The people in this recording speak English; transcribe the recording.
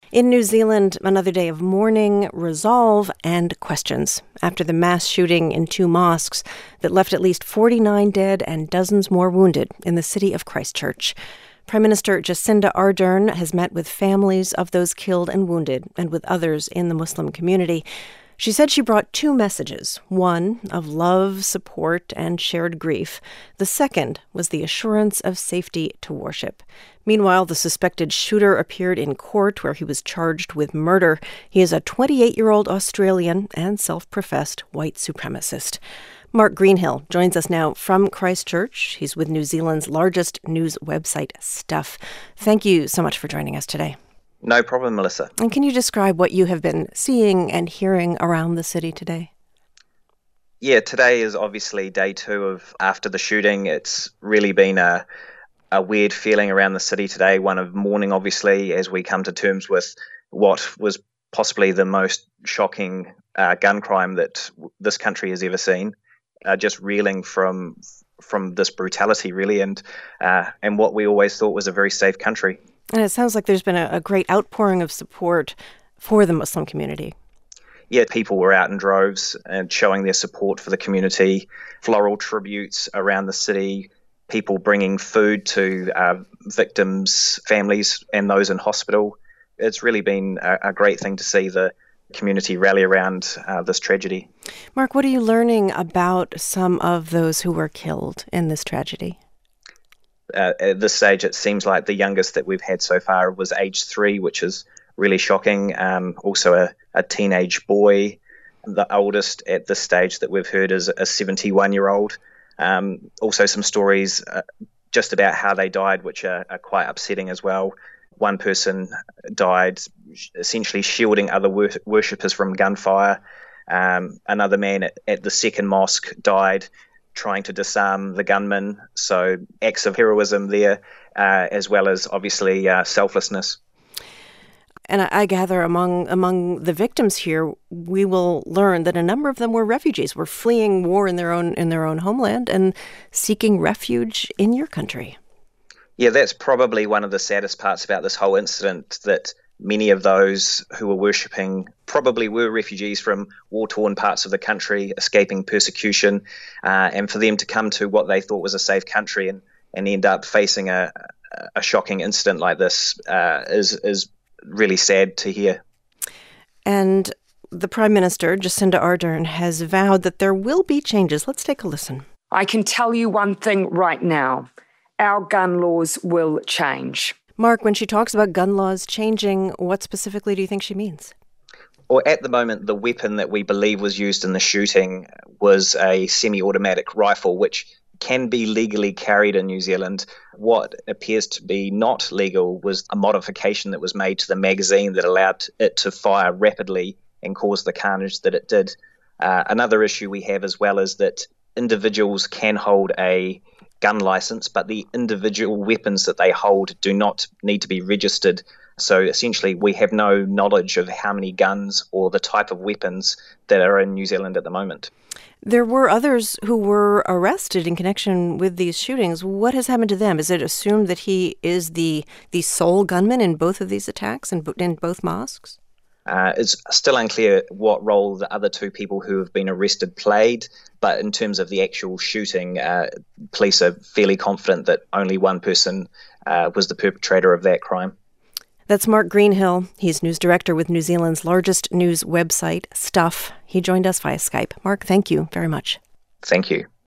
In New Zealand, another day of mourning, resolve, and questions after the mass shooting in two mosques that left at least 49 dead and dozens more wounded in the city of Christchurch. Prime Minister Jacinda Ardern has met with families of those killed and wounded and with others in the Muslim community. She said she brought two messages, one of love, support, and shared grief. The second was the assurance of safety to worship. Meanwhile, the suspected shooter appeared in court where he was charged with murder. He is a 28-year-old Australian and self-professed white supremacist. Mark Greenhill joins us now from Christchurch. He's with New Zealand's largest news website, Stuff. Thank you so much for joining us today. No problem, Melissa. And can you describe what you have been seeing and hearing around the city today? Yeah, today is obviously day two of after the shooting. It's really been a weird feeling around the city today, one of mourning, obviously, as we come to terms with what was possibly the most shocking gun crime that this country has ever seen. Just reeling from this brutality, really, and what we always thought was a very safe country. And it sounds like there's been a great outpouring of support for the Muslim community. Yeah, people were out in droves and showing their support for the community, floral tributes around the city, people bringing food to victims' families and those in hospital. It's really been a great thing to see the community rally around this tragedy. Mark, what are you learning about some of those who were killed in this tragedy? At this stage, it seems like the youngest that we've had so far was age 3, which is really shocking. Also a teenage boy. The oldest at this stage that we've heard is a 71-year-old. Also some stories just about how they died, which are quite upsetting as well. One person died essentially shielding other worshippers from gunfire. Another man at the second mosque died trying to disarm the gunman. So acts of heroism there, as well as obviously selflessness. And I gather among the victims here, we will learn that a number of them were refugees, were fleeing war in their own homeland and seeking refuge in your country. Yeah, that's probably one of the saddest parts about this whole incident, that many of those who were worshipping probably were refugees from war-torn parts of the country, escaping persecution, and for them to come to what they thought was a safe country and end up facing a shocking incident like this is really sad to hear. And the Prime Minister, Jacinda Ardern, has vowed that there will be changes. Let's take a listen. I can tell you one thing right now. Our gun laws will change. Mark, when she talks about gun laws changing, what specifically do you think she means? Well, at the moment, the weapon that we believe was used in the shooting was a semi-automatic rifle, which can be legally carried in New Zealand. What appears to be not legal was a modification that was made to the magazine that allowed it to fire rapidly and cause the carnage that it did. Another issue we have as well is that individuals can hold a gun license, but the individual weapons that they hold do not need to be registered. So essentially, we have no knowledge of how many guns or the type of weapons that are in New Zealand at the moment. There were others who were arrested in connection with these shootings. What has happened to them? Is it assumed that he is the sole gunman in both of these attacks in both mosques? It's still unclear what role the other two people who have been arrested played, but in terms of the actual shooting, police are fairly confident that only one person was the perpetrator of that crime. That's Mark Greenhill. He's news director with New Zealand's largest news website, Stuff. He joined us via Skype. Mark, thank you very much. Thank you.